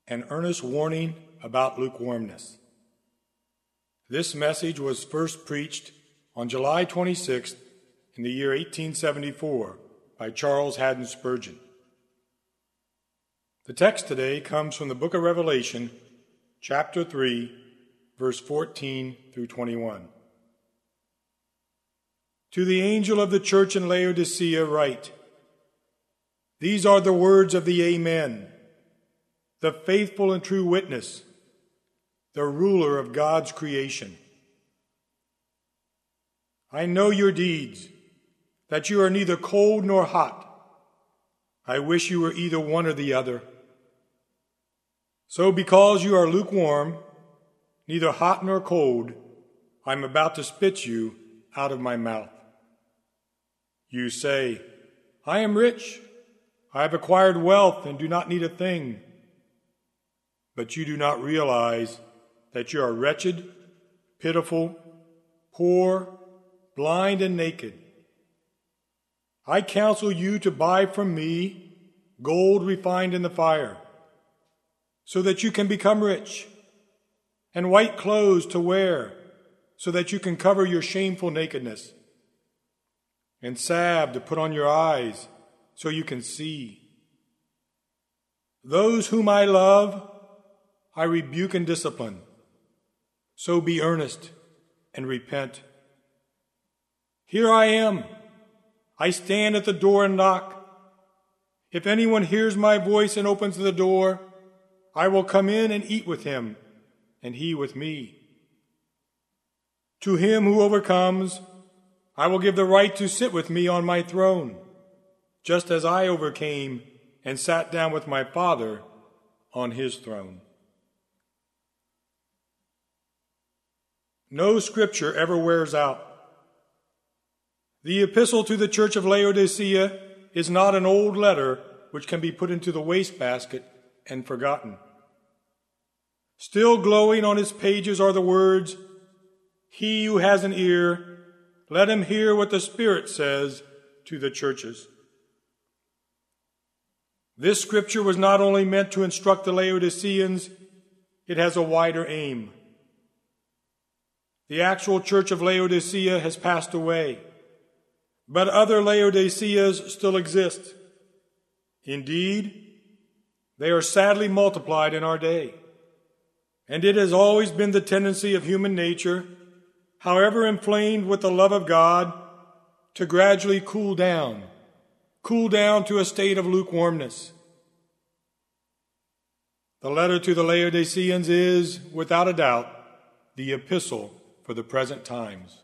An earnest warning about lukewarmness. This message was first preached on July 26th in the year 1874 by Charles Haddon Spurgeon. The text today comes from the book of Revelation, chapter 3, verse 14 through 21. To the angel of the church in Laodicea write, These are the words of the Amen, the faithful and true witness, the ruler of God's creation. I know your deeds, that you are neither cold nor hot. I wish you were either one or the other. So because you are lukewarm, neither hot nor cold, I am about to spit you out of my mouth. You say, I am rich, I have acquired wealth and do not need a thing. But you do not realize that you are wretched, pitiful, poor, blind, and naked. I counsel you to buy from me gold refined in the fire, so that you can become rich, and white clothes to wear, so that you can cover your shameful nakedness, and salve to put on your eyes, so you can see. Those whom I love, I rebuke and discipline. So be earnest and repent. Here I am. I stand at the door and knock. If anyone hears my voice and opens the door, I will come in and eat with him, and he with me. To him who overcomes, I will give the right to sit with me on my throne, just as I overcame and sat down with my Father on his throne. No scripture ever wears out. The epistle to the church of Laodicea is not an old letter which can be put into the wastebasket and forgotten. Still glowing on its pages are the words, He who has an ear, let him hear what the Spirit says to the churches. This scripture was not only meant to instruct the Laodiceans, it has a wider aim. The actual church of Laodicea has passed away, but other Laodiceas still exist. Indeed, they are sadly multiplied in our day. And it has always been the tendency of human nature, however inflamed with the love of God, to gradually cool down to a state of lukewarmness. The letter to the Laodiceans is, without a doubt, the epistle for the present times.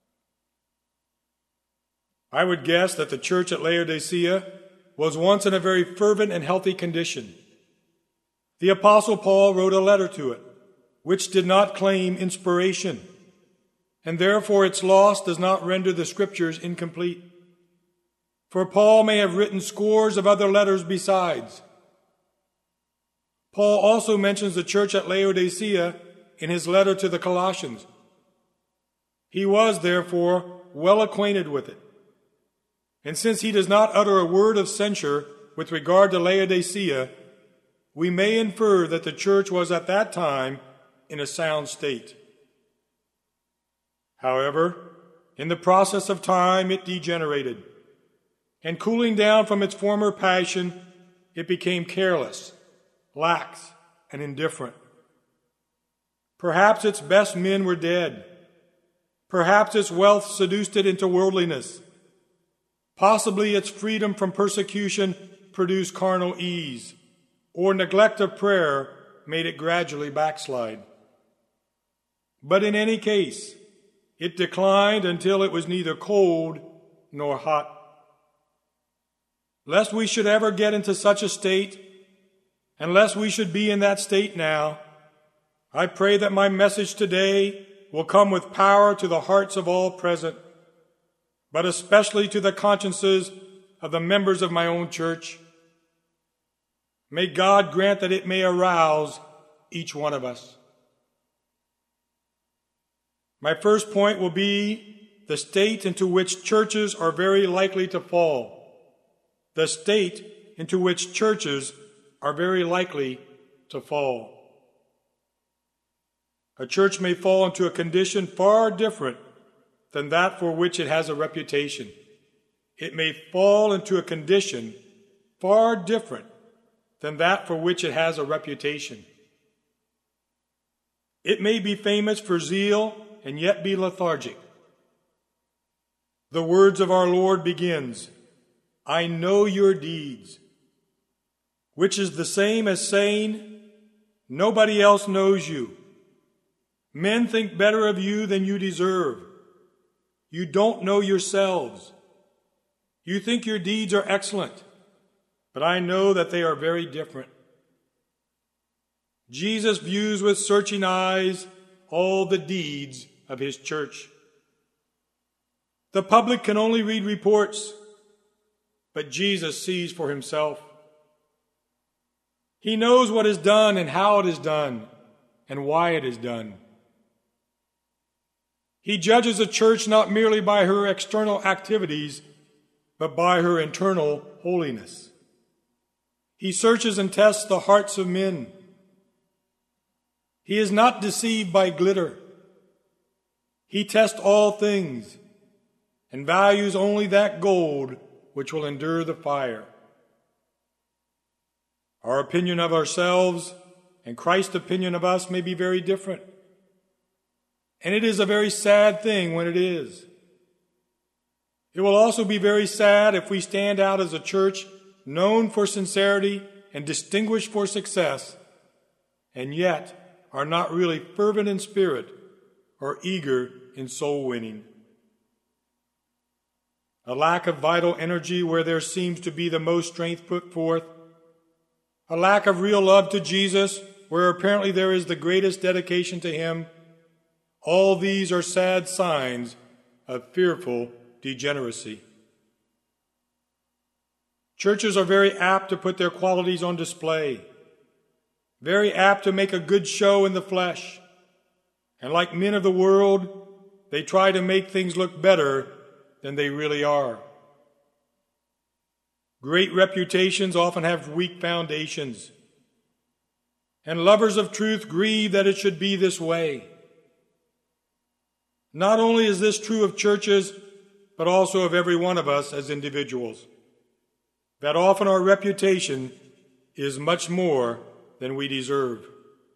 I would guess that the church at Laodicea was once in a very fervent and healthy condition. The Apostle Paul wrote a letter to it, which did not claim inspiration, and therefore its loss does not render the scriptures incomplete. For Paul may have written scores of other letters besides. Paul also mentions the church at Laodicea in his letter to the Colossians. He was, therefore, well acquainted with it. And since he does not utter a word of censure with regard to Laodicea, we may infer that the church was at that time in a sound state. However, in the process of time it degenerated, and cooling down from its former passion, it became careless, lax, and indifferent. Perhaps its best men were dead. Perhaps its wealth seduced it into worldliness. Possibly its freedom from persecution produced carnal ease, or neglect of prayer made it gradually backslide. But in any case, it declined until it was neither cold nor hot. Lest we should ever get into such a state, and lest we should be in that state now, I pray that my message today will come with power to the hearts of all present, but especially to the consciences of the members of my own church. May God grant that it may arouse each one of us. My first point will be the state into which churches are very likely to fall. The state into which churches are very likely to fall. A church may fall into a condition far different than that for which it has a reputation. It may fall into a condition far different than that for which it has a reputation. It may be famous for zeal and yet be lethargic. The words of our Lord begins, "I know your deeds," which is the same as saying, nobody else knows you. Men think better of you than you deserve. You don't know yourselves. You think your deeds are excellent, but I know that they are very different. Jesus views with searching eyes all the deeds of his church. The public can only read reports, but Jesus sees for himself. He knows what is done and how it is done and why it is done. He judges a church not merely by her external activities, but by her internal holiness. He searches and tests the hearts of men. He is not deceived by glitter. He tests all things and values only that gold which will endure the fire. Our opinion of ourselves and Christ's opinion of us may be very different. And it is a very sad thing when it is. It will also be very sad if we stand out as a church known for sincerity and distinguished for success, and yet are not really fervent in spirit or eager in soul winning. A lack of vital energy where there seems to be the most strength put forth, a lack of real love to Jesus where apparently there is the greatest dedication to him, all these are sad signs of fearful degeneracy. Churches are very apt to put their qualities on display, very apt to make a good show in the flesh, and like men of the world, they try to make things look better than they really are. Great reputations often have weak foundations, and lovers of truth grieve that it should be this way. Not only is this true of churches, but also of every one of us as individuals, that often our reputation is much more than we deserve.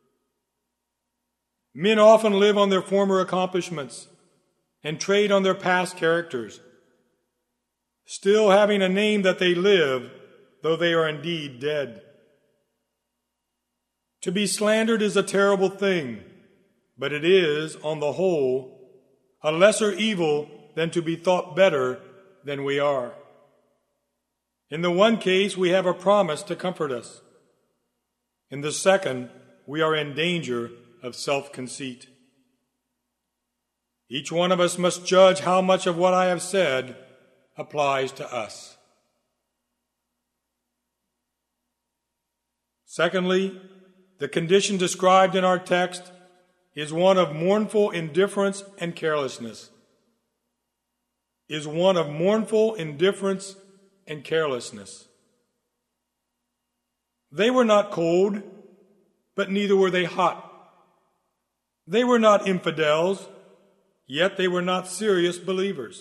Men often live on their former accomplishments and trade on their past characters, still having a name that they live, though they are indeed dead. To be slandered is a terrible thing, but it is, on the whole, a lesser evil than to be thought better than we are. In the one case, we have a promise to comfort us. In the second, we are in danger of self-conceit. Each one of us must judge how much of what I have said applies to us. Secondly, the condition described in our text is one of mournful indifference and carelessness. Is one of mournful indifference and carelessness. They were not cold, but neither were they hot. They were not infidels, yet they were not serious believers.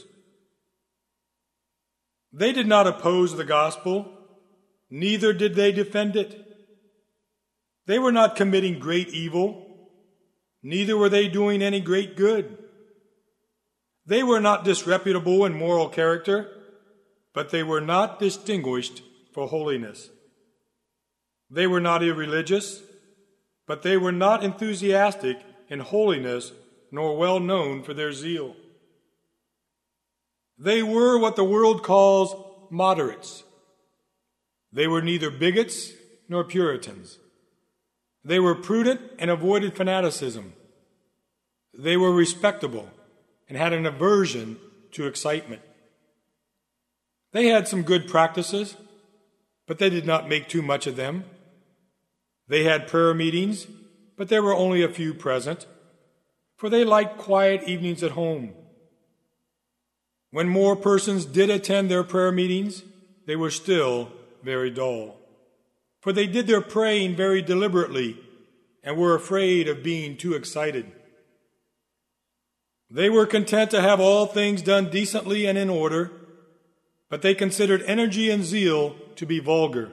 They did not oppose the gospel, neither did they defend it. They were not committing great evil, neither were they doing any great good. They were not disreputable in moral character, but they were not distinguished for holiness. They were not irreligious, but they were not enthusiastic in holiness nor well known for their zeal. They were what the world calls moderates. They were neither bigots nor Puritans. They were prudent and avoided fanaticism. They were respectable and had an aversion to excitement. They had some good practices, but they did not make too much of them. They had prayer meetings, but there were only a few present, for they liked quiet evenings at home. When more persons did attend their prayer meetings, they were still very dull, for they did their praying very deliberately and were afraid of being too excited. They were content to have all things done decently and in order, but they considered energy and zeal to be vulgar.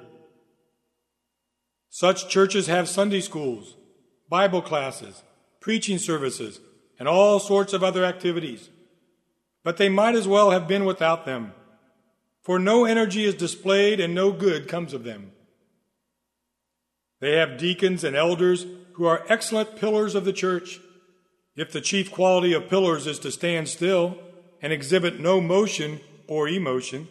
Such churches have Sunday schools, Bible classes, preaching services, and all sorts of other activities. But they might as well have been without them, for no energy is displayed and no good comes of them. They have deacons and elders who are excellent pillars of the church, if the chief quality of pillars is to stand still and exhibit no motion or emotion.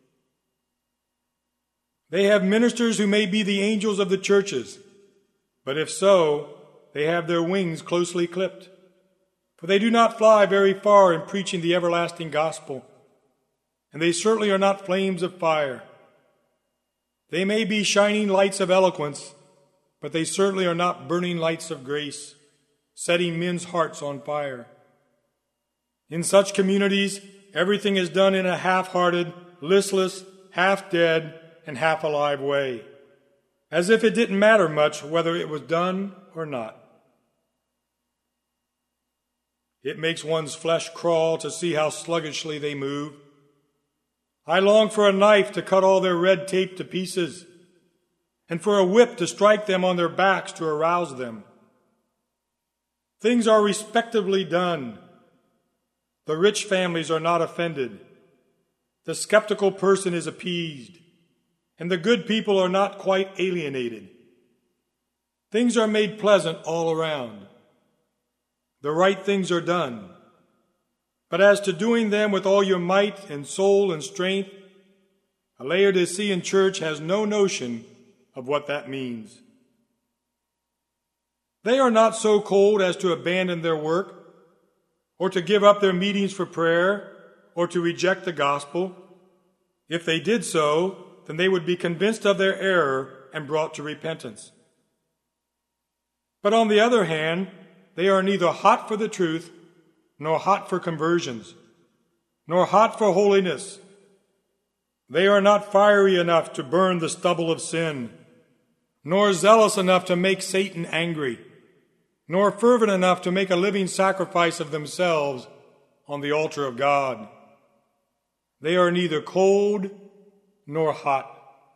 They have ministers who may be the angels of the churches, but if so, they have their wings closely clipped, for they do not fly very far in preaching the everlasting gospel, and they certainly are not flames of fire. They may be shining lights of eloquence, but they certainly are not burning lights of grace, setting men's hearts on fire. In such communities, everything is done in a half-hearted, listless, half-dead, and half-alive way, as if it didn't matter much whether it was done or not. It makes one's flesh crawl to see how sluggishly they move. I long for a knife to cut all their red tape to pieces, and for a whip to strike them on their backs to arouse them. Things are respectably done. The rich families are not offended. The skeptical person is appeased, and the good people are not quite alienated. Things are made pleasant all around. The right things are done. But as to doing them with all your might and soul and strength, a Laodicean church has no notion of what that means. They are not so cold as to abandon their work, or to give up their meetings for prayer, or to reject the gospel. If they did so, then they would be convinced of their error and brought to repentance. But on the other hand, they are neither hot for the truth, nor hot for conversions, nor hot for holiness. They are not fiery enough to burn the stubble of sin, nor zealous enough to make Satan angry, nor fervent enough to make a living sacrifice of themselves on the altar of God. They are neither cold nor hot.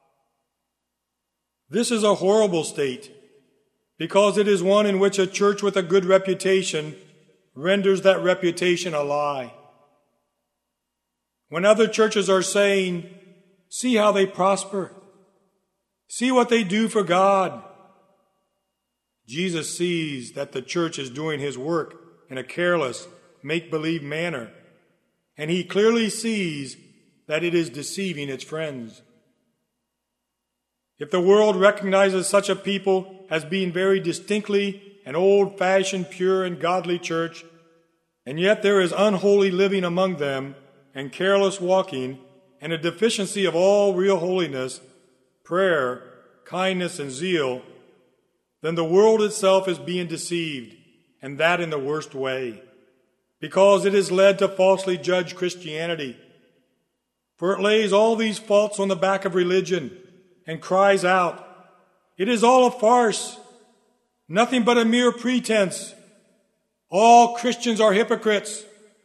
This is a horrible state, because it is one in which a church with a good reputation renders that reputation a lie. When other churches are saying, "See how they prosper. See what they do for God," Jesus sees that the church is doing his work in a careless, make-believe manner, and he clearly sees that it is deceiving its friends. If the world recognizes such a people as being very distinctly an old-fashioned, pure, and godly church, and yet there is unholy living among them, and careless walking, and a deficiency of all real holiness, prayer, kindness, and zeal, then the world itself is being deceived, and that in the worst way, because it is led to falsely judge Christianity. For it lays all these faults on the back of religion and cries out, "It is all a farce, nothing but a mere pretense. All Christians are hypocrites."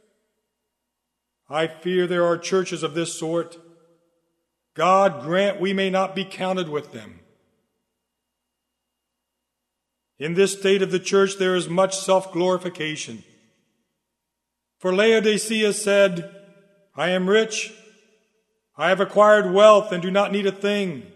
I fear there are churches of this sort. God grant we may not be counted with them. In this state of the church there is much self-glorification. For Laodicea said, "I am rich. I have acquired wealth and do not need a thing."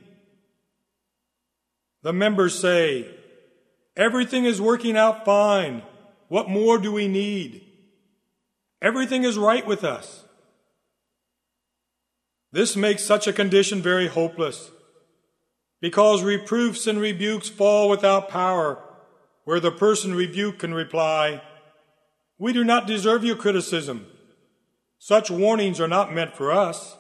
The members say, "Everything is working out fine. What more do we need? Everything is right with us." This makes such a condition very hopeless, because reproofs and rebukes fall without power, where the person rebuked can reply, "We do not deserve your criticism. Such warnings are not meant for us."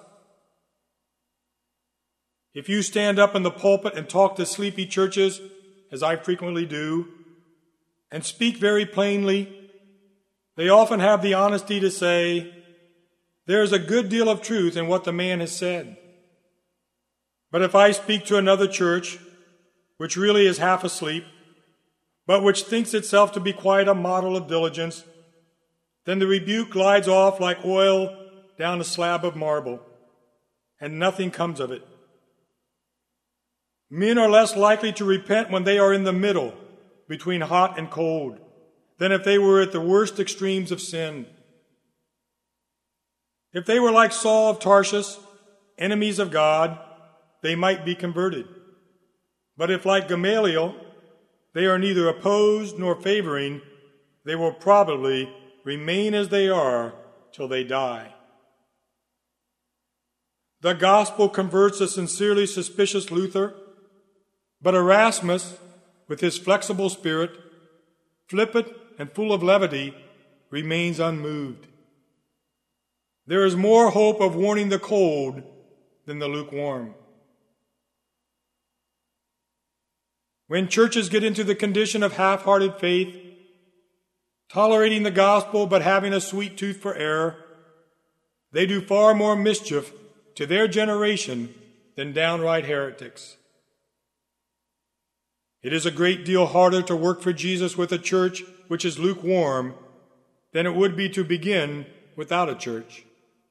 If you stand up in the pulpit and talk to sleepy churches, as I frequently do, and speak very plainly, they often have the honesty to say, "There is a good deal of truth in what the man has said." But if I speak to another church, which really is half asleep, but which thinks itself to be quite a model of diligence, then the rebuke glides off like oil down a slab of marble, and nothing comes of it. Men are less likely to repent when they are in the middle, between hot and cold, than if they were at the worst extremes of sin. If they were like Saul of Tarsus, enemies of God, they might be converted. But if, like Gamaliel, they are neither opposed nor favoring, they will probably remain as they are till they die. The gospel converts a sincerely suspicious Luther, but Erasmus, with his flexible spirit, flippant and full of levity, remains unmoved. There is more hope of warning the cold than the lukewarm. When churches get into the condition of half-hearted faith, tolerating the gospel but having a sweet tooth for error, they do far more mischief to their generation than downright heretics. It is a great deal harder to work for Jesus with a church which is lukewarm than it would be to begin without a church.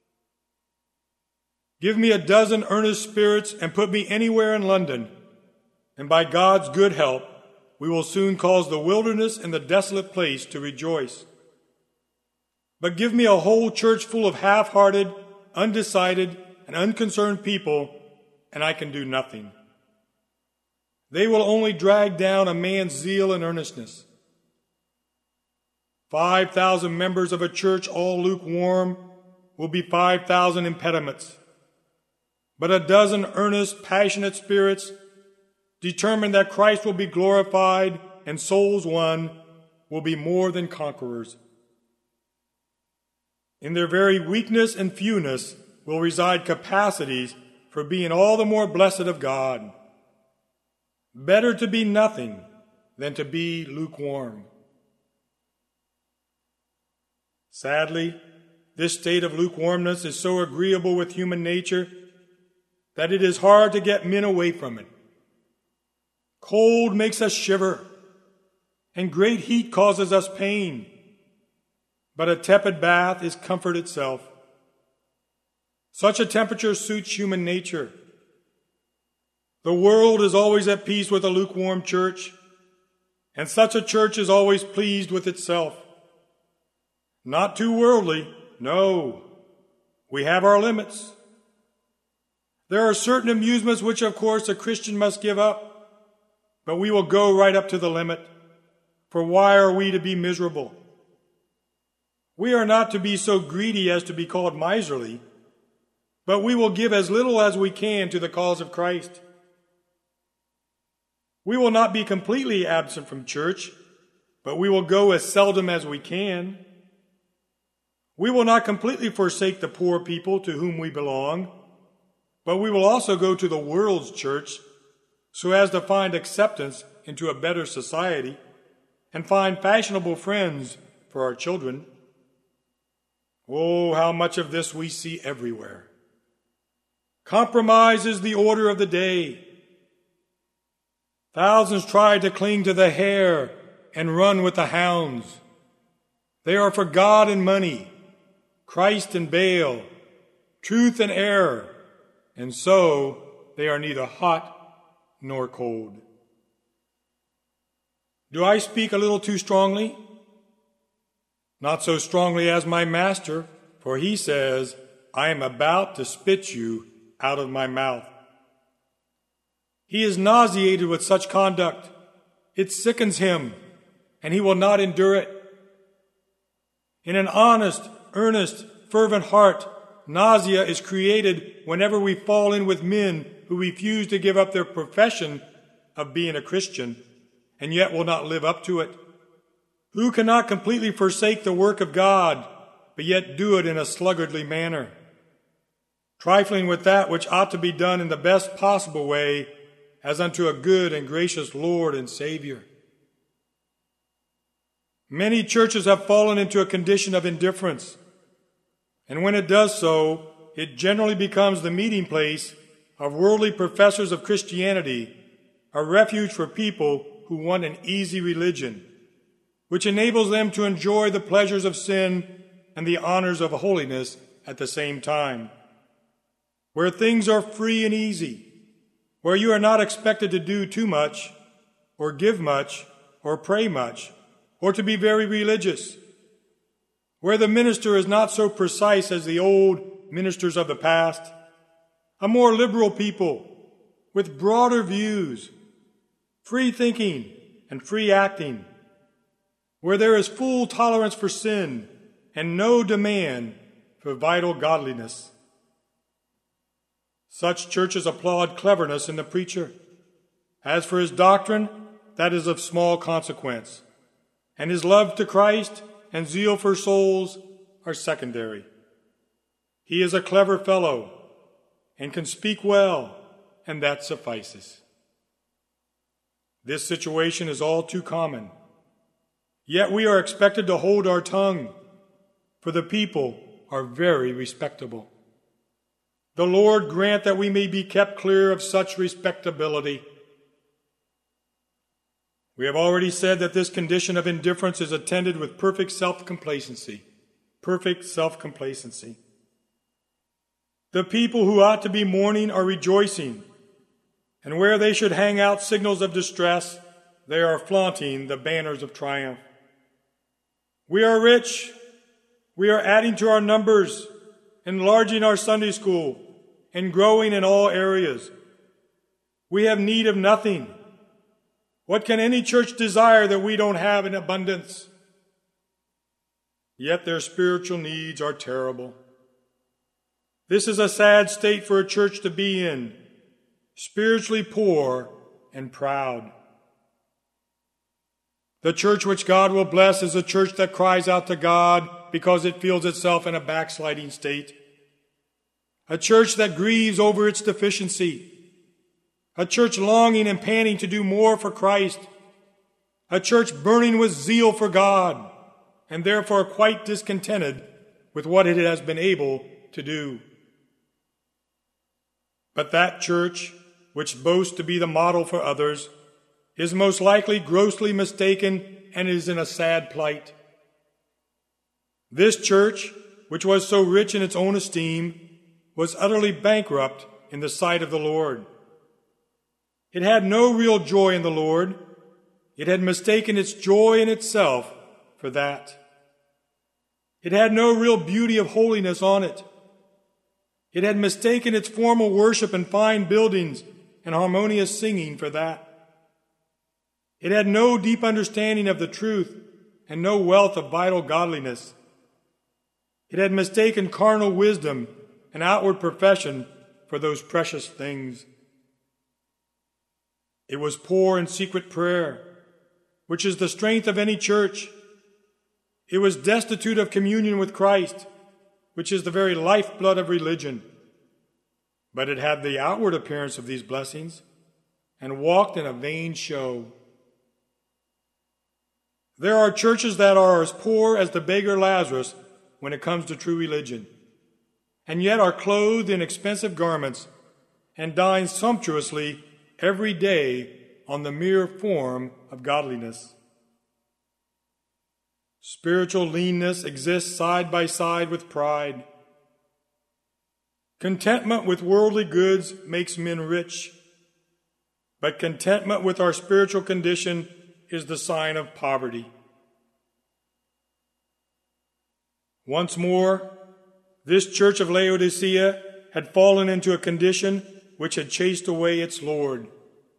Give me a dozen earnest spirits and put me anywhere in London, and by God's good help, we will soon cause the wilderness and the desolate place to rejoice. But give me a whole church full of half-hearted, undecided, and unconcerned people, and I can do nothing. They will only drag down a man's zeal and earnestness. 5,000 members of a church all lukewarm will be 5,000 impediments. But a dozen earnest, passionate spirits, determined that Christ will be glorified and souls won, will be more than conquerors. In their very weakness and fewness will reside capacities for being all the more blessed of God. Better to be nothing than to be lukewarm. Sadly, this state of lukewarmness is so agreeable with human nature that it is hard to get men away from it. Cold makes us shiver, and great heat causes us pain. But a tepid bath is comfort itself. Such a temperature suits human nature. The world is always at peace with a lukewarm church, and such a church is always pleased with itself. Not too worldly, no. We have our limits. There are certain amusements which, of course, a Christian must give up, but we will go right up to the limit, for why are we to be miserable? We are not to be so greedy as to be called miserly, but we will give as little as we can to the cause of Christ. We will not be completely absent from church, but we will go as seldom as we can. We will not completely forsake the poor people to whom we belong, but we will also go to the world's church so as to find acceptance into a better society and find fashionable friends for our children. Oh, how much of this we see everywhere. Compromise is the order of the day. Thousands try to cling to the hare and run with the hounds. They are for God and money, Christ and Baal, truth and error, and so they are neither hot nor cold. Do I speak a little too strongly? Not so strongly as my master, for he says, I am about to spit you out of my mouth. He is nauseated with such conduct. It sickens him, and he will not endure it. In an honest, earnest, fervent heart, nausea is created whenever we fall in with men who refuse to give up their profession of being a Christian, and yet will not live up to it. Who cannot completely forsake the work of God, but yet do it in a sluggardly manner, trifling with that which ought to be done in the best possible way, as unto a good and gracious Lord and Savior? Many churches have fallen into a condition of indifference, and when it does so, it generally becomes the meeting place of worldly professors of Christianity a refuge for people who want an easy religion, which enables them to enjoy the pleasures of sin and the honors of holiness at the same time, where things are free and easy, where you are not expected to do too much, or give much, or pray much, or to be very religious, where the minister is not so precise as the old ministers of the past, a more liberal people with broader views, free thinking and free acting, where there is full tolerance for sin and no demand for vital godliness. Such churches applaud cleverness in the preacher. As for his doctrine, that is of small consequence, and his love to Christ and zeal for souls are secondary. He is a clever fellow and can speak well, and that suffices. This situation is all too common. Yet we are expected to hold our tongue, for the people are very respectable. The Lord grant that we may be kept clear of such respectability. We have already said that this condition of indifference is attended with perfect self-complacency. Perfect self-complacency. The people who ought to be mourning are rejoicing, and where they should hang out signals of distress, they are flaunting the banners of triumph. We are rich. We are adding to our numbers, enlarging our Sunday school, and growing in all areas. We have need of nothing. What can any church desire that we don't have in abundance? Yet their spiritual needs are terrible. This is a sad state for a church to be in, spiritually poor and proud. The church which God will bless is a church that cries out to God because it feels itself in a backsliding state. A church that grieves over its deficiency. A church longing and panting to do more for Christ. A church burning with zeal for God, and therefore quite discontented with what it has been able to do. But that church, which boasts to be the model for others, is most likely grossly mistaken and is in a sad plight. This church, which was so rich in its own esteem, was utterly bankrupt in the sight of the Lord. It had no real joy in the Lord. It had mistaken its joy in itself for that. It had no real beauty of holiness on it. It had mistaken its formal worship and fine buildings and harmonious singing for that. It had no deep understanding of the truth and no wealth of vital godliness. It had mistaken carnal wisdom and outward profession for those precious things. It was poor in secret prayer, which is the strength of any church. It was destitute of communion with Christ, which is the very lifeblood of religion. But it had the outward appearance of these blessings and walked in a vain show. There are churches that are as poor as the beggar Lazarus when it comes to true religion, and yet are clothed in expensive garments and dine sumptuously every day on the mere form of godliness. Spiritual leanness exists side by side with pride. Contentment with worldly goods makes men rich, but contentment with our spiritual condition is the sign of poverty. Once more, this church of Laodicea had fallen into a condition which had chased away its Lord,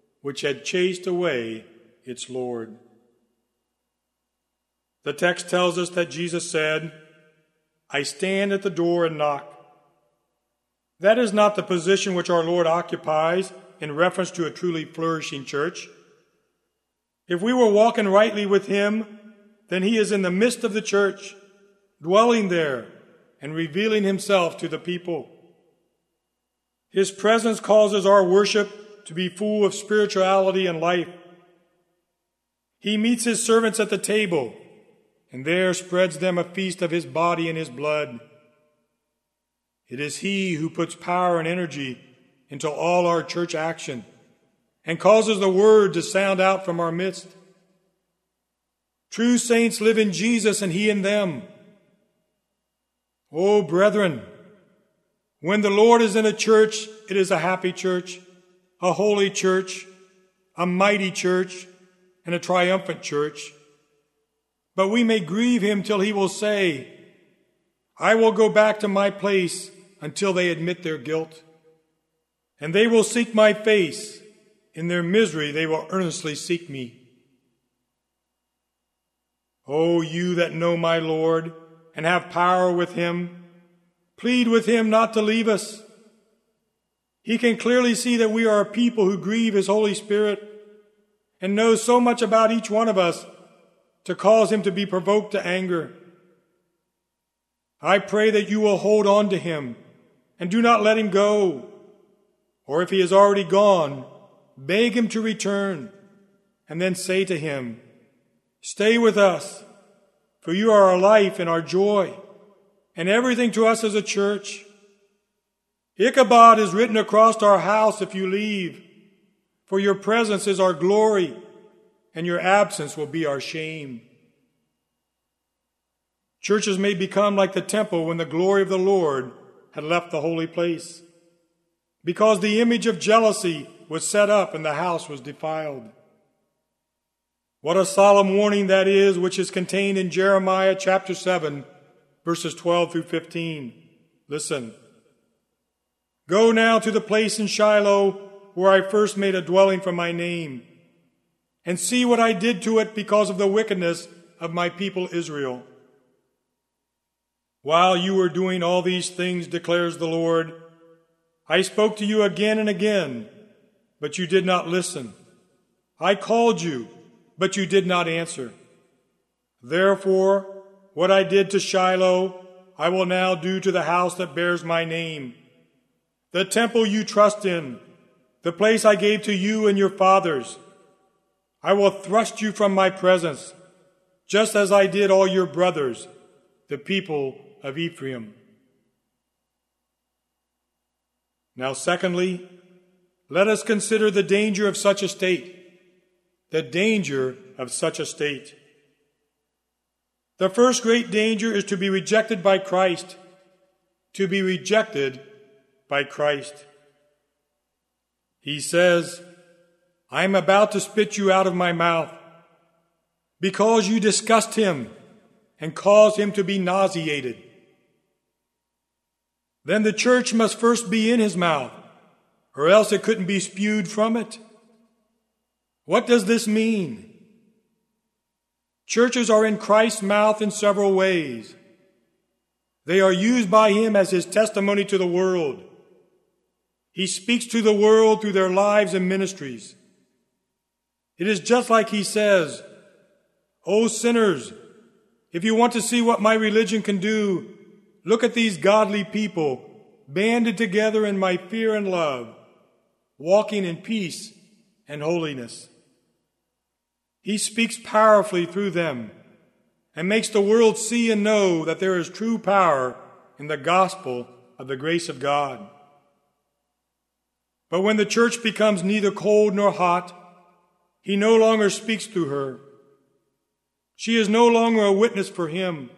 The text tells us that Jesus said, "I stand at the door and knock." That is not the position which our Lord occupies in reference to a truly flourishing church. If we were walking rightly with Him, then He is in the midst of the church, dwelling there and revealing Himself to the people. His presence causes our worship to be full of spirituality and life. He meets His servants at the table, and there spreads them a feast of His body and His blood. It is He who puts power and energy into all our church action, and causes the word to sound out from our midst. True saints live in Jesus and he in them. Oh, brethren, when the Lord is in a church, it is a happy church, a holy church, a mighty church, and a triumphant church. But we may grieve him till he will say, I will go back to my place until they admit their guilt. And they will seek my face. In their misery they will earnestly seek me. O you that know my Lord and have power with him, plead with him not to leave us. He can clearly see that we are a people who grieve his Holy Spirit and knows so much about each one of us to cause him to be provoked to anger. I pray that you will hold on to him and do not let him go. Or if he has already gone, beg him to return, and then say to him, Stay with us, for you are our life and our joy, and everything to us as a church. Ichabod is written across our house if you leave, for your presence is our glory, and your absence will be our shame. Churches may become like the temple when the glory of the Lord had left the holy place, because the image of jealousy was set up and the house was defiled. What a solemn warning that is which is contained in Jeremiah chapter 7, verses 12 through 15. Listen. Go now to the place in Shiloh where I first made a dwelling for my name, and see what I did to it because of the wickedness of my people Israel. While you were doing all these things, declares the Lord, I spoke to you again and again, but you did not listen. I called you, but you did not answer. Therefore, what I did to Shiloh, I will now do to the house that bears my name, the temple you trust in, the place I gave to you and your fathers. I will thrust you from my presence, just as I did all your brothers, the people of Ephraim. Now, secondly, let us consider the danger of such a state. The danger of such a state. The first great danger is to be rejected by Christ. To be rejected by Christ. He says, I am about to spit you out of my mouth, because you disgust him and cause him to be nauseated. Then the church must first be in his mouth, or else it couldn't be spewed from it. What does this mean? Churches are in Christ's mouth in several ways. They are used by him as his testimony to the world. He speaks to the world through their lives and ministries. It is just like he says, O sinners, if you want to see what my religion can do, look at these godly people banded together in my fear and love, walking in peace and holiness. He speaks powerfully through them and makes the world see and know that there is true power in the gospel of the grace of God. But when the church becomes neither cold nor hot, he no longer speaks through her. She is no longer a witness for him.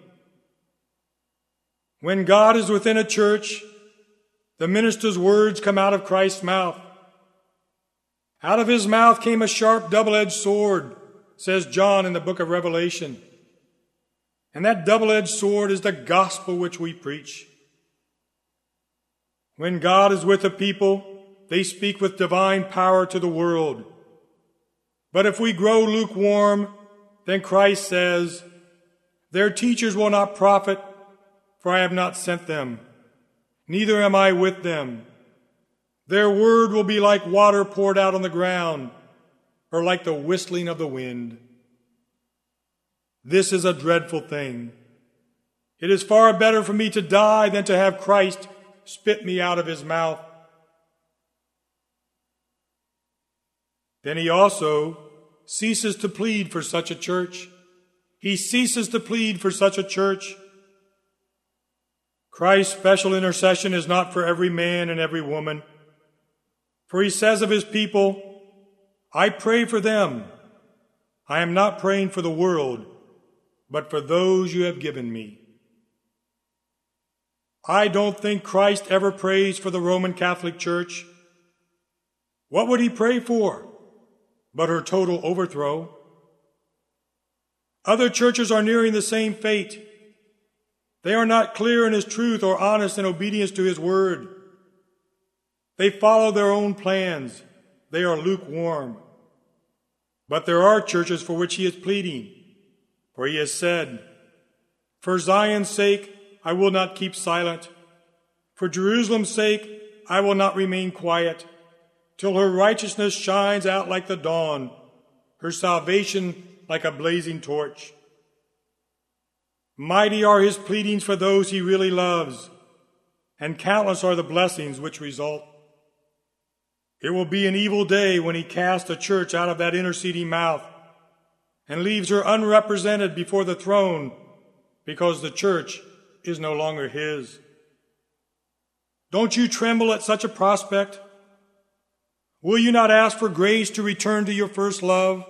When God is within a church, the minister's words come out of Christ's mouth. Out of his mouth came a sharp double-edged sword, says John in the book of Revelation. And that double-edged sword is the gospel which we preach. When God is with a people, they speak with divine power to the world. But if we grow lukewarm, then Christ says, their teachers will not profit, for I have not sent them, neither am I with them. Their word will be like water poured out on the ground, or like the whistling of the wind. This is a dreadful thing. It is far better for me to die than to have Christ spit me out of his mouth. Then he also ceases to plead for such a church. He ceases to plead for such a church. Christ's special intercession is not for every man and every woman. For he says of his people, I pray for them. I am not praying for the world, but for those you have given me. I don't think Christ ever prays for the Roman Catholic Church. What would he pray for but her total overthrow? Other churches are nearing the same fate. They are not clear in his truth or honest in obedience to his word. They follow their own plans. They are lukewarm. But there are churches for which he is pleading, for he has said, "For Zion's sake, I will not keep silent. For Jerusalem's sake, I will not remain quiet, till her righteousness shines out like the dawn, her salvation like a blazing torch." Mighty are his pleadings for those he really loves, and countless are the blessings which result. It will be an evil day when he casts a church out of that interceding mouth and leaves her unrepresented before the throne because the church is no longer his. Don't you tremble at such a prospect? Will you not ask for grace to return to your first love?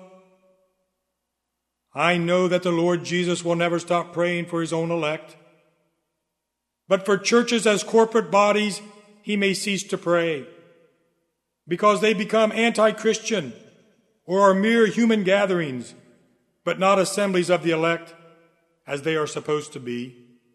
I know that the Lord Jesus will never stop praying for his own elect. But for churches as corporate bodies, he may cease to pray, because they become anti-Christian or are mere human gatherings, but not assemblies of the elect, as they are supposed to be.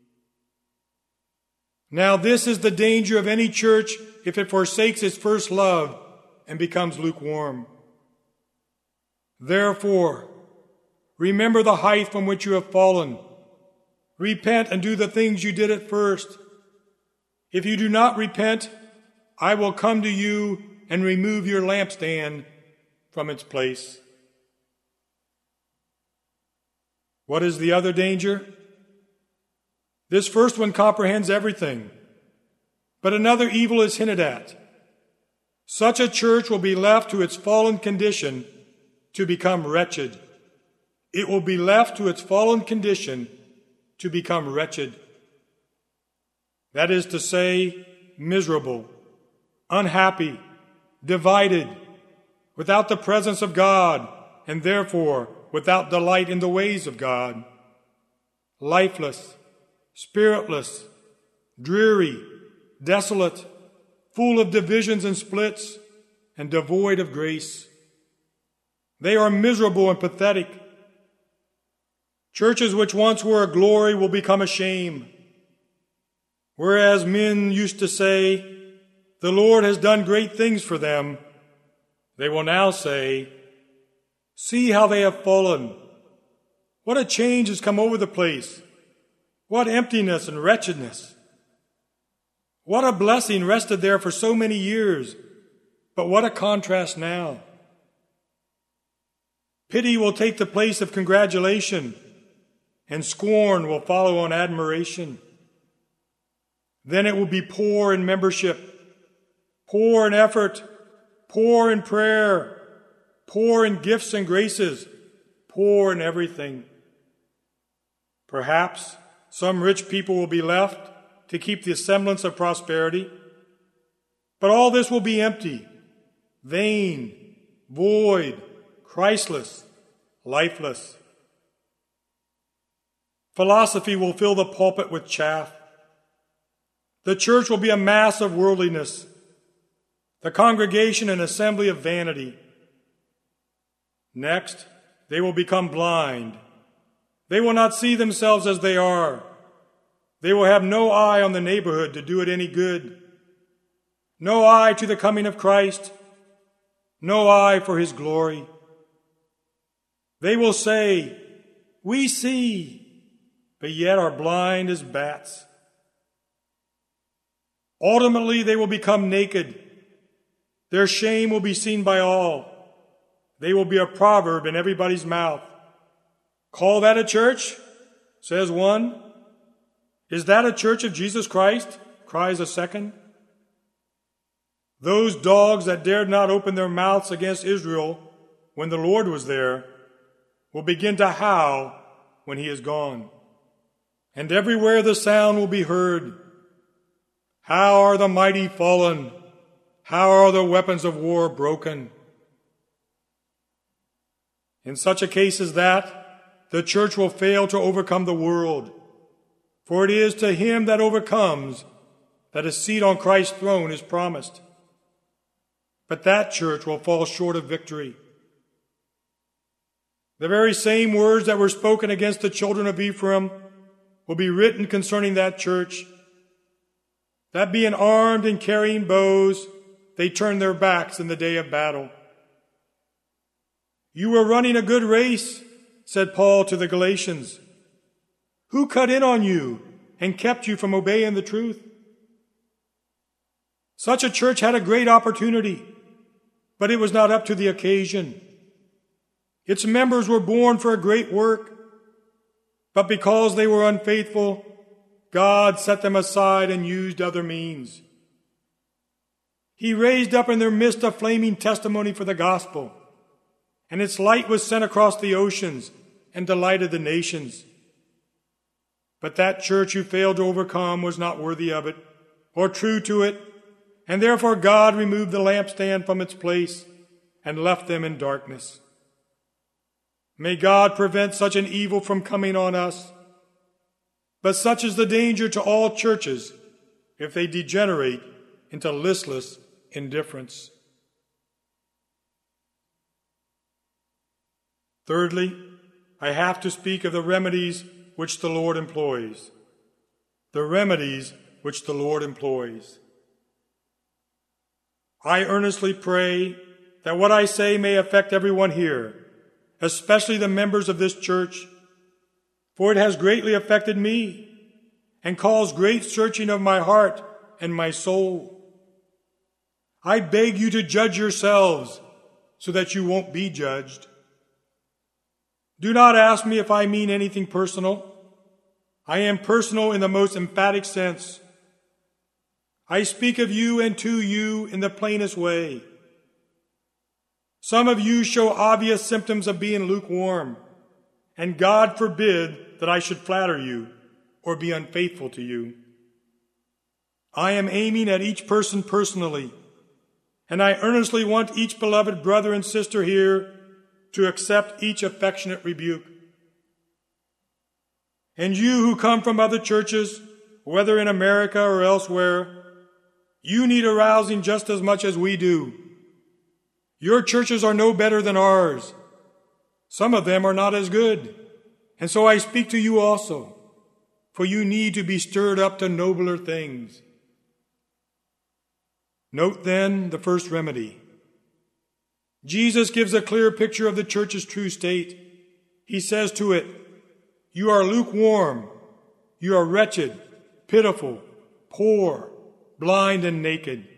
Now this is the danger of any church if it forsakes its first love and becomes lukewarm. Therefore, remember the height from which you have fallen. Repent and do the things you did at first. If you do not repent, I will come to you and remove your lampstand from its place. What is the other danger? This first one comprehends everything, but another evil is hinted at. Such a church will be left to its fallen condition to become wretched. It will be left to its fallen condition to become wretched. That is to say, miserable, unhappy, divided, without the presence of God, and therefore without delight in the ways of God, lifeless, spiritless, dreary, desolate, full of divisions and splits, and devoid of grace. They are miserable and pathetic. Churches which once were a glory will become a shame. Whereas men used to say, "The Lord has done great things for them," they will now say, "See how they have fallen. What a change has come over the place. What emptiness and wretchedness. What a blessing rested there for so many years, but what a contrast now." Pity will take the place of congratulation, and scorn will follow on admiration. Then it will be poor in membership, poor in effort, poor in prayer, poor in gifts and graces, poor in everything. Perhaps some rich people will be left to keep the semblance of prosperity, but all this will be empty, vain, void, Christless, lifeless. Philosophy will fill the pulpit with chaff. The church will be a mass of worldliness, the congregation an assembly of vanity. Next, they will become blind. They will not see themselves as they are. They will have no eye on the neighborhood to do it any good, no eye to the coming of Christ, no eye for his glory. They will say, "We see, but yet are blind as bats." Ultimately, they will become naked. Their shame will be seen by all. They will be a proverb in everybody's mouth. "Call that a church?" says one. "Is that a church of Jesus Christ?" cries a second. Those dogs that dared not open their mouths against Israel when the Lord was there will begin to howl when he is gone. And everywhere the sound will be heard, "How are the mighty fallen? How are the weapons of war broken?" In such a case as that, the church will fail to overcome the world, for it is to him that overcomes that a seat on Christ's throne is promised. But that church will fall short of victory. The very same words that were spoken against the children of Ephraim will be written concerning that church, that being armed and carrying bows, they turned their backs in the day of battle. You were running a good race, said Paul to the Galatians. Who cut in on you and kept you from obeying the truth? Such a church had a great opportunity, but it was not up to the occasion. Its members were born for a great work, but because they were unfaithful, God set them aside and used other means. He raised up in their midst a flaming testimony for the gospel, and its light was sent across the oceans and delighted the nations. But that church who failed to overcome was not worthy of it, or true to it, and therefore God removed the lampstand from its place and left them in darkness. May God prevent such an evil from coming on us. But such is the danger to all churches if they degenerate into listless indifference. Thirdly, I have to speak of the remedies which the Lord employs. The remedies which the Lord employs. I earnestly pray that what I say may affect everyone here, especially the members of this church, for it has greatly affected me and caused great searching of my heart and my soul. I beg you to judge yourselves so that you won't be judged. Do not ask me if I mean anything personal. I am personal in the most emphatic sense. I speak of you and to you in the plainest way. Some of you show obvious symptoms of being lukewarm, and God forbid that I should flatter you or be unfaithful to you. I am aiming at each person personally, and I earnestly want each beloved brother and sister here to accept each affectionate rebuke. And you who come from other churches, whether in America or elsewhere, you need arousing just as much as we do. Your churches are no better than ours. Some of them are not as good. And so I speak to you also, for you need to be stirred up to nobler things. Note then the first remedy. Jesus gives a clear picture of the church's true state. He says to it, "You are lukewarm, you are wretched, pitiful, poor, blind, and naked."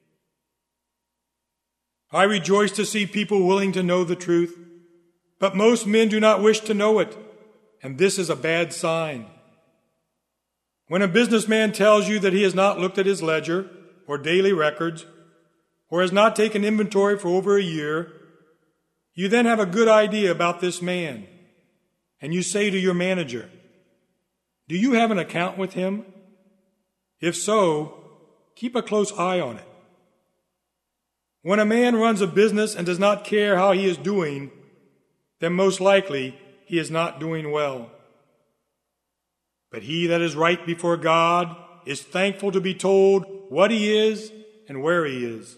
I rejoice to see people willing to know the truth, but most men do not wish to know it, and this is a bad sign. When a businessman tells you that he has not looked at his ledger or daily records, or has not taken inventory for over a year, you then have a good idea about this man, and you say to your manager, "Do you have an account with him? If so, keep a close eye on it." When a man runs a business and does not care how he is doing, then most likely he is not doing well. But he that is right before God is thankful to be told what he is and where he is.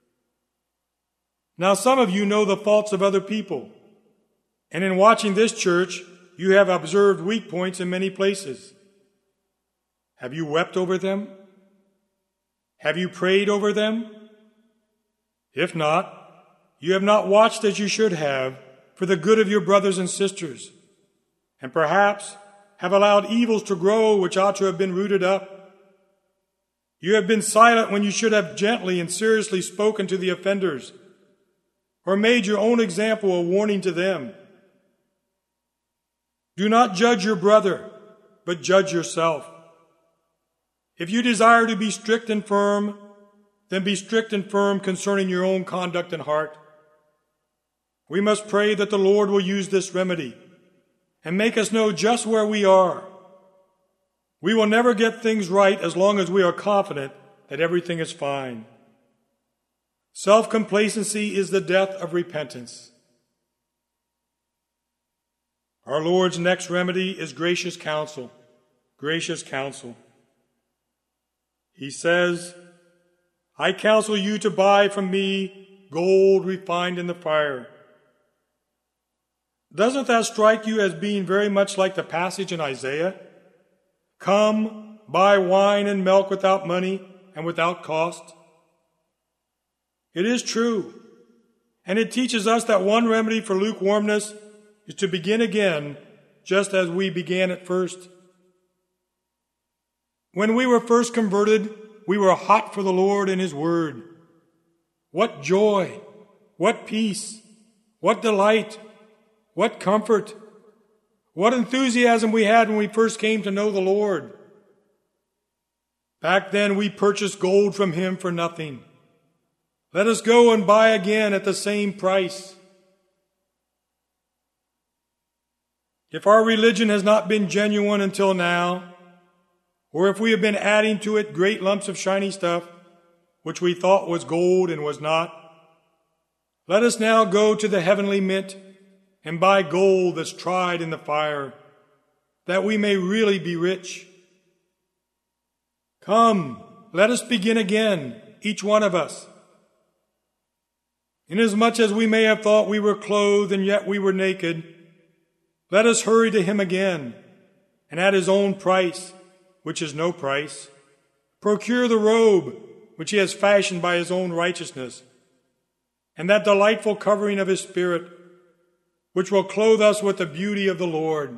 Now some of you know the faults of other people, and in watching this church, you have observed weak points in many places. Have you wept over them? Have you prayed over them? If not, you have not watched as you should have for the good of your brothers and sisters, and perhaps have allowed evils to grow which ought to have been rooted up. You have been silent when you should have gently and seriously spoken to the offenders, or made your own example a warning to them. Do not judge your brother, but judge yourself. If you desire to be strict and firm, then be strict and firm concerning your own conduct and heart. We must pray that the Lord will use this remedy and make us know just where we are. We will never get things right as long as we are confident that everything is fine. Self-complacency is the death of repentance. Our Lord's next remedy is gracious counsel. Gracious counsel. He says, I counsel you to buy from me gold refined in the fire. Doesn't that strike you as being very much like the passage in Isaiah? Come, buy wine and milk without money and without cost. It is true, and it teaches us that one remedy for lukewarmness is to begin again just as we began at first. When we were first converted, we were hot for the Lord and His Word. What joy, what peace, what delight, what comfort, what enthusiasm we had when we first came to know the Lord. Back then we purchased gold from Him for nothing. Let us go and buy again at the same price. If our religion has not been genuine until now, or if we have been adding to it great lumps of shiny stuff, which we thought was gold and was not, let us now go to the heavenly mint and buy gold that's tried in the fire, that we may really be rich. Come, let us begin again, each one of us. Inasmuch as we may have thought we were clothed and yet we were naked, let us hurry to Him again, and at His own price, which is no price, procure the robe which He has fashioned by His own righteousness, and that delightful covering of His Spirit, which will clothe us with the beauty of the Lord.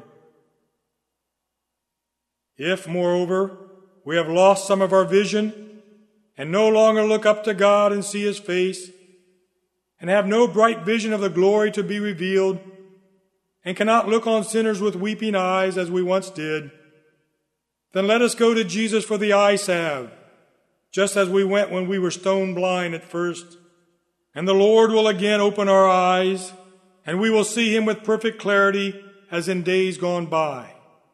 If, moreover, we have lost some of our vision, and no longer look up to God and see His face, and have no bright vision of the glory to be revealed, and cannot look on sinners with weeping eyes as we once did, then let us go to Jesus for the eye salve, just as we went when we were stone blind at first. And the Lord will again open our eyes, and we will see Him with perfect clarity as in days gone by.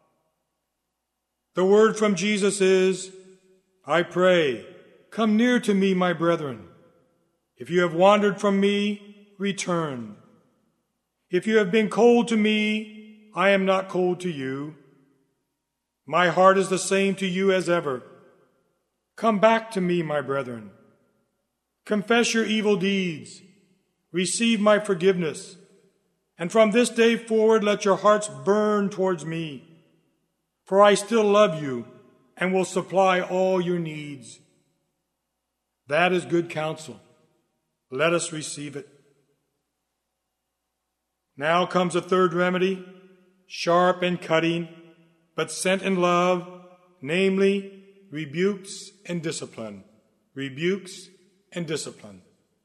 The word from Jesus is, I pray, come near to me, my brethren. If you have wandered from me, return. If you have been cold to me, I am not cold to you. My heart is the same to you as ever. Come back to me, my brethren. Confess your evil deeds. Receive my forgiveness. And from this day forward, let your hearts burn towards me. For I still love you and will supply all your needs. That is good counsel. Let us receive it. Now comes a third remedy, sharp and cutting, but sent in love, namely, rebukes and discipline. Rebukes and discipline.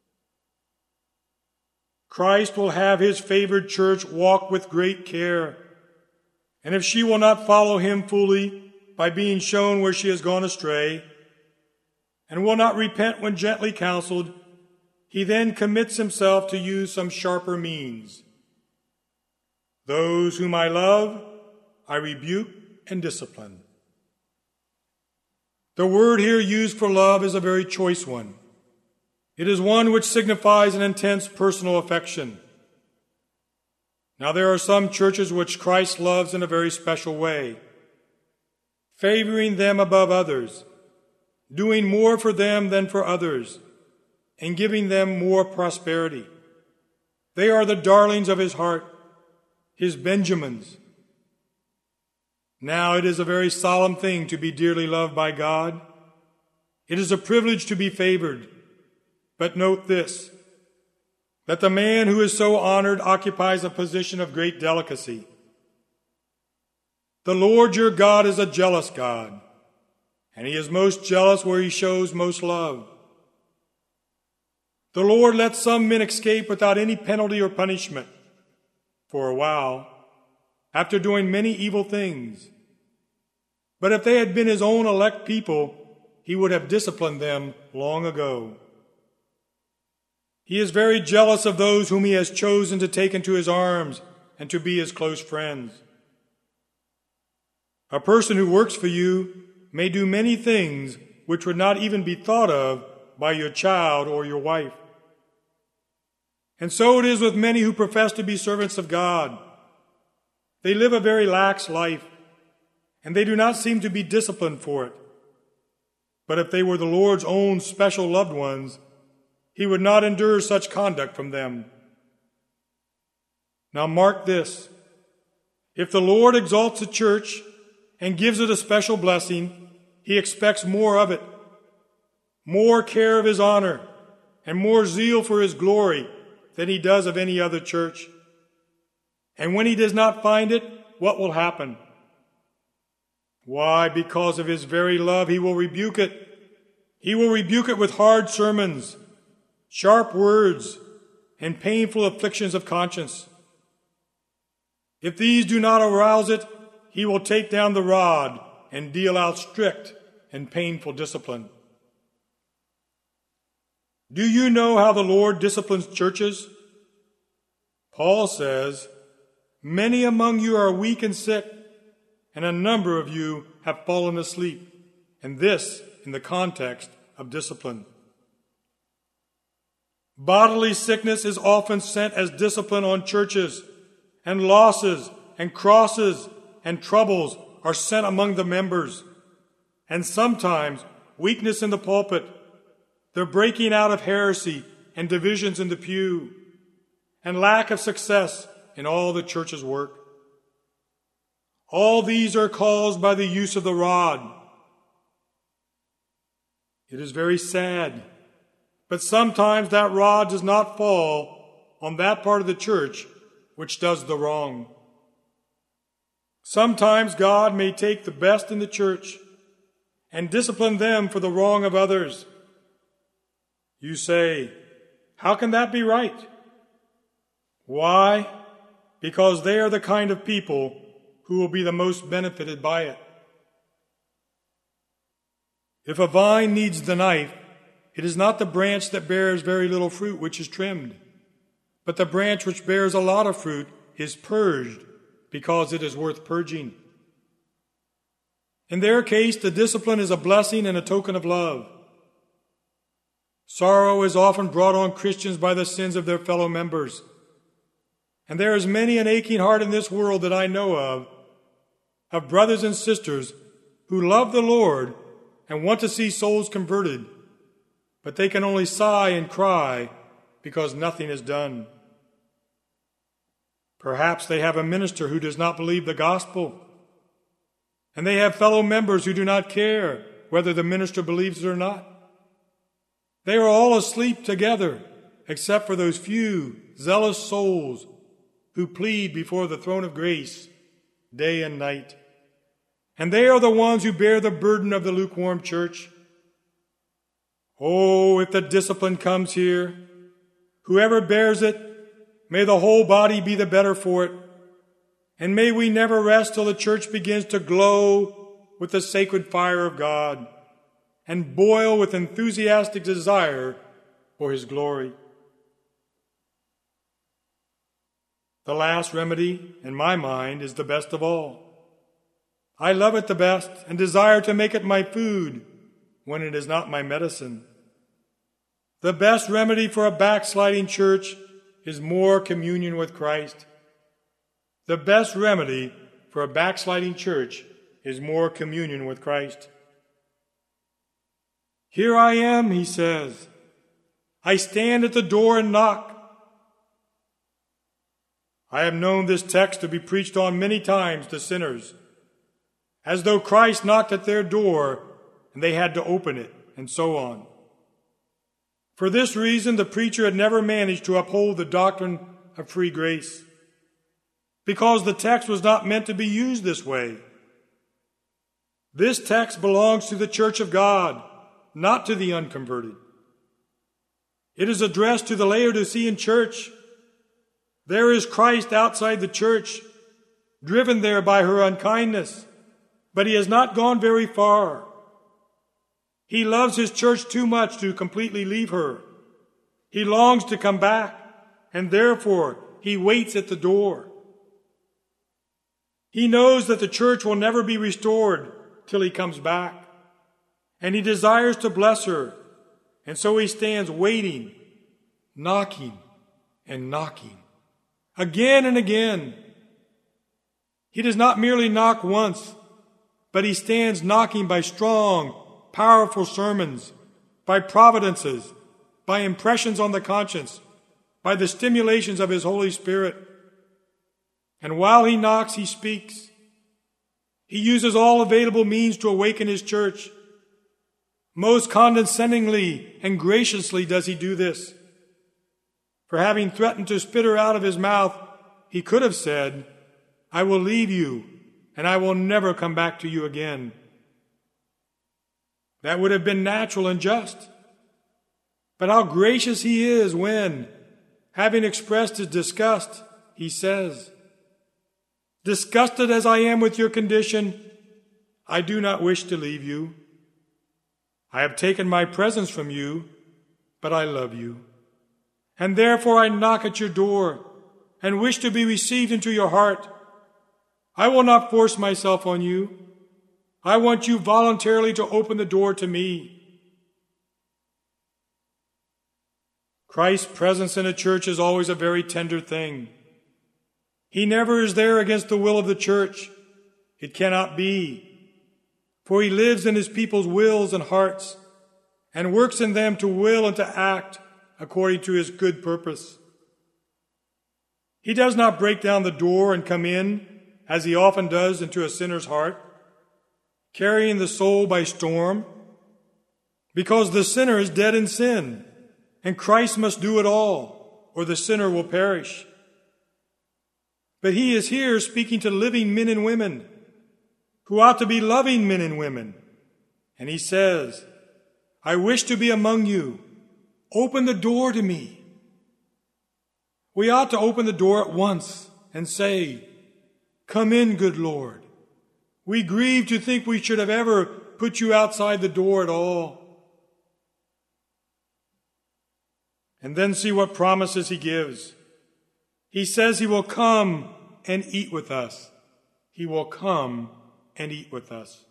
Christ will have His favored church walk with great care, and if she will not follow Him fully by being shown where she has gone astray, and will not repent when gently counseled, He then commits Himself to use some sharper means. Those whom I love, I rebuke and discipline. The word here used for love is a very choice one. It is one which signifies an intense personal affection. Now there are some churches which Christ loves in a very special way, favoring them above others, doing more for them than for others, and giving them more prosperity. They are the darlings of His heart, His Benjamins. Now it is a very solemn thing to be dearly loved by God. It is a privilege to be favored. But note this, that the man who is so honored occupies a position of great delicacy. The Lord your God is a jealous God, and He is most jealous where He shows most love. The Lord lets some men escape without any penalty or punishment for a while, after doing many evil things. But if they had been His own elect people, He would have disciplined them long ago. He is very jealous of those whom He has chosen to take into His arms and to be His close friends. A person who works for you may do many things which would not even be thought of by your child or your wife. And so it is with many who profess to be servants of God. They live a very lax life, and they do not seem to be disciplined for it. But if they were the Lord's own special loved ones, he would not endure such conduct from them. Now mark this. If the Lord exalts the church and gives it a special blessing, he expects more of it, more care of his honor, and more zeal for his glory than he does of any other church. And when he does not find it, what will happen? Why, because of his very love, he will rebuke it. He will rebuke it with hard sermons, sharp words, and painful afflictions of conscience. If these do not arouse it, he will take down the rod and deal out strict and painful discipline. Do you know how the Lord disciplines churches? Paul says, "Many among you are weak and sick, and a number of you have fallen asleep," and this in the context of discipline. Bodily sickness is often sent as discipline on churches, and losses and crosses and troubles are sent among the members, and sometimes weakness in the pulpit, the breaking out of heresy and divisions in the pew, and lack of success in all the church's work. All these are caused by the use of the rod. It is very sad, but sometimes that rod does not fall on that part of the church which does the wrong. Sometimes God may take the best in the church and discipline them for the wrong of others. You say, how can that be right? Why? Because they are the kind of people who will be the most benefited by it. If a vine needs the knife, it is not the branch that bears very little fruit which is trimmed, but the branch which bears a lot of fruit is purged because it is worth purging. In their case, the discipline is a blessing and a token of love. Sorrow is often brought on Christians by the sins of their fellow members. And there is many an aching heart in this world that I know of brothers and sisters who love the Lord and want to see souls converted, but they can only sigh and cry because nothing is done. Perhaps they have a minister who does not believe the gospel, and they have fellow members who do not care whether the minister believes it or not. They are all asleep together, except for those few zealous souls who plead before the throne of grace day and night. And they are the ones who bear the burden of the lukewarm church. Oh, if the discipline comes here, whoever bears it, may the whole body be the better for it. And may we never rest till the church begins to glow with the sacred fire of God and boil with enthusiastic desire for his glory. The last remedy, in my mind, is the best of all. I love it the best and desire to make it my food when it is not my medicine. The best remedy for a backsliding church is more communion with Christ. The best remedy for a backsliding church is more communion with Christ. Here I am, he says. I stand at the door and knock. I have known this text to be preached on many times to sinners, as though Christ knocked at their door and they had to open it, and so on. For this reason, the preacher had never managed to uphold the doctrine of free grace, because the text was not meant to be used this way. This text belongs to the church of God, not to the unconverted. It is addressed to the Laodicean church. There is Christ outside the church, driven there by her unkindness, but he has not gone very far. He loves his church too much to completely leave her. He longs to come back, and therefore he waits at the door. He knows that the church will never be restored till he comes back, and he desires to bless her, and so he stands waiting, knocking and knocking, again and again. He does not merely knock once, but he stands knocking by strong, powerful sermons, by providences, by impressions on the conscience, by the stimulations of his Holy Spirit. And while he knocks, he speaks. He uses all available means to awaken his church. Most condescendingly and graciously does he do this. For having threatened to spit her out of his mouth, he could have said, "I will leave you, and I will never come back to you again." That would have been natural and just. But how gracious he is when, having expressed his disgust, he says, "Disgusted as I am with your condition, I do not wish to leave you. I have taken my presence from you, but I love you. And therefore I knock at your door and wish to be received into your heart. I will not force myself on you. I want you voluntarily to open the door to me." Christ's presence in a church is always a very tender thing. He never is there against the will of the church. It cannot be. For he lives in his people's wills and hearts and works in them to will and to act according to his good purpose. He does not break down the door and come in, as he often does, into a sinner's heart, carrying the soul by storm, because the sinner is dead in sin, and Christ must do it all, or the sinner will perish. But he is here speaking to living men and women, who ought to be loving men and women. And he says, "I wish to be among you. Open the door to me." We ought to open the door at once and say, "Come in, good Lord. We grieve to think we should have ever put you outside the door at all." And then see what promises he gives. He says he will come and eat with us. He will come and eat with us.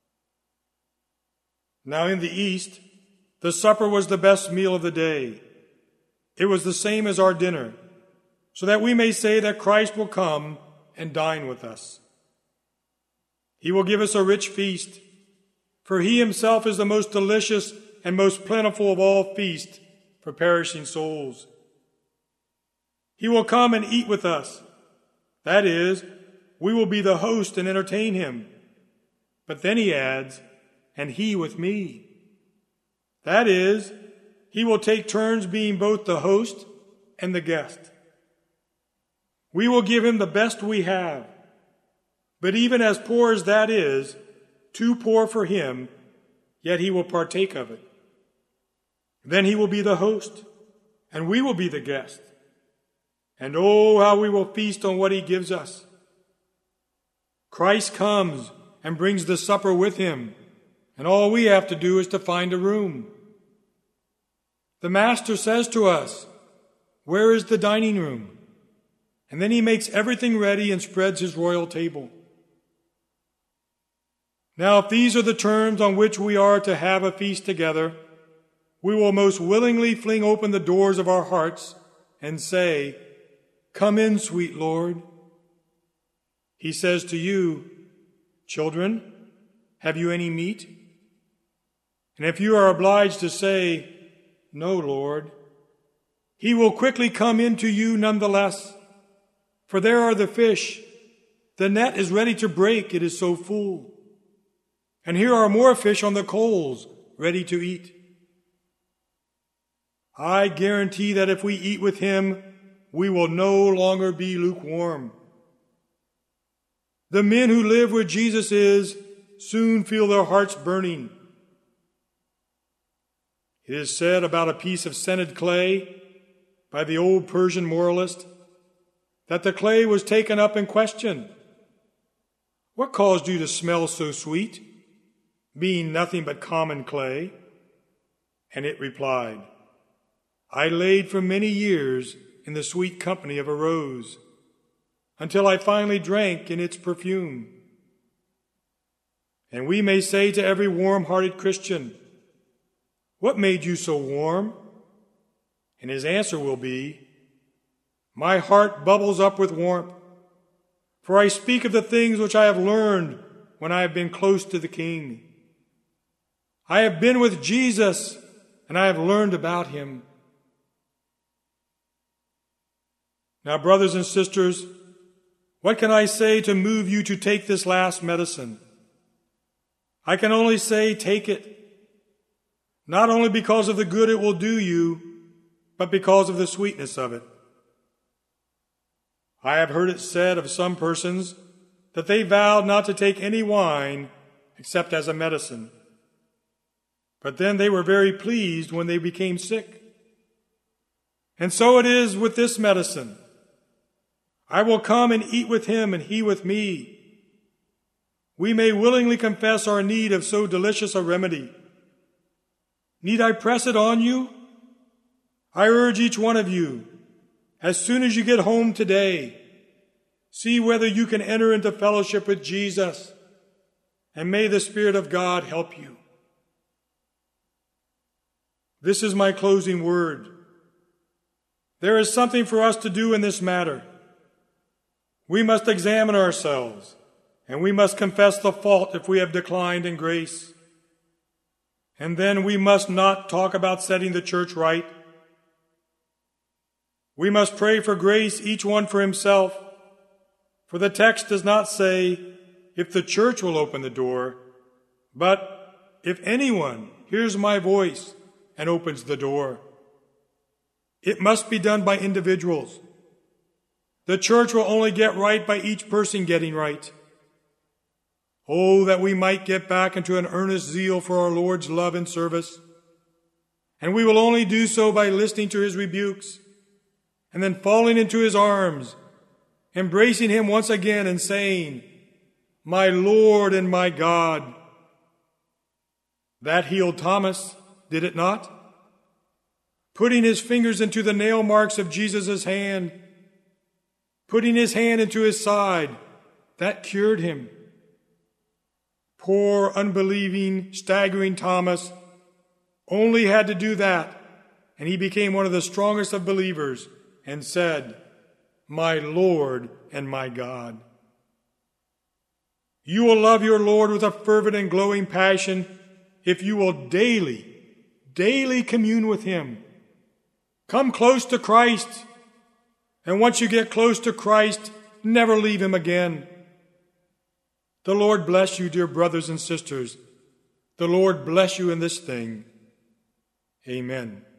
Now in the East, the supper was the best meal of the day. It was the same as our dinner, so that we may say that Christ will come and dine with us. He will give us a rich feast, for he himself is the most delicious and most plentiful of all feasts for perishing souls. He will come and eat with us. That is, we will be the host and entertain him. But then he adds, "and he with me." That is, he will take turns being both the host and the guest. We will give him the best we have. But even as poor as that is, too poor for him, yet he will partake of it. Then he will be the host, and we will be the guest. And oh, how we will feast on what he gives us. Christ comes and brings the supper with him, and all we have to do is to find a room. The Master says to us, "Where is the dining room?" And then he makes everything ready and spreads his royal table. Now, if these are the terms on which we are to have a feast together, we will most willingly fling open the doors of our hearts and say, "Come in, sweet Lord." He says to you, "Children, have you any meat?" And if you are obliged to say, "No, Lord," he will quickly come in to you nonetheless. For there are the fish. The net is ready to break, it is so full. And here are more fish on the coals, ready to eat. I guarantee that if we eat with him, we will no longer be lukewarm. The men who live where Jesus is soon feel their hearts burning. It is said about a piece of scented clay by the old Persian moralist that the clay was taken up and questioned. "What caused you to smell so sweet, being nothing but common clay?" And it replied, "I laid for many years in the sweet company of a rose, until I finally drank in its perfume." And we may say to every warm-hearted Christian, "What made you so warm?" And his answer will be, "My heart bubbles up with warmth, For I speak of the things which I have learned when I have been close to the King. I have been with Jesus, and I have learned about him. Now, brothers and sisters, what can I say to move you to take this last medicine? I can only say, take it, not only because of the good it will do you, but because of the sweetness of it. I have heard it said of some persons that they vowed not to take any wine except as a medicine. But then they were very pleased when they became sick. And so it is with this medicine. I will come and eat with him and he with me. We may willingly confess our need of so delicious a remedy. Need I press it on you? I urge each one of you, as soon as you get home today, see whether you can enter into fellowship with Jesus, and may the Spirit of God help you. This is my closing word. There is something for us to do in this matter. We must examine ourselves, and we must confess the fault if we have declined in grace. And then we must not talk about setting the church right. We must pray for grace, each one for himself, for the text does not say, if the church will open the door, but if anyone hears my voice and opens the door. It must be done by individuals. The church will only get right by each person getting right. Oh, that we might get back into an earnest zeal for our Lord's love and service. And we will only do so by listening to his rebukes, and then falling into his arms, embracing him once again and saying, my Lord and my God. That healed Thomas, did it not? Putting his fingers into the nail marks of Jesus' hand, putting his hand into his side, that cured him. Poor, unbelieving, staggering Thomas only had to do that, and he became one of the strongest of believers and said, my Lord and my God. You will love your Lord with a fervent and glowing passion if you will daily commune with him. Come close to Christ, and once you get close to Christ, never leave him again. The Lord bless you, dear brothers and sisters. The Lord bless you in this thing. Amen.